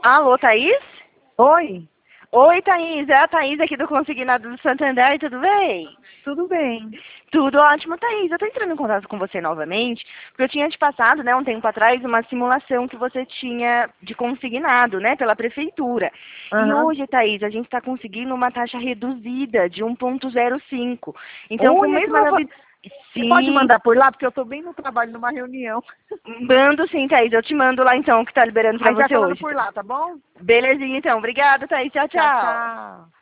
Alô, Thaís? Oi, Oi, Thaís. É a Thaís aqui do Consignado do Santander, tudo bem? tudo bem? Tudo ótimo, Thaís. Eu tô entrando em contato com você novamente, porque eu tinha te passado, né, um tempo atrás, uma simulação que você tinha de consignado, né, pela prefeitura. E Aham. hoje, Thaís, a gente está conseguindo uma taxa reduzida de 1,05. Então, com o Olha que mesmo... maravilha. Você pode Sim, mandar por lá, porque eu estou bem no trabalho, numa reunião. mando sim, Thaís. Eu te mando lá, então, o que tá liberando pra Aí vai você falando hoje. por lá, tá bom? Belezinha, então. Obrigada, Thaís. Tchau, Tchau, tchau. tchau.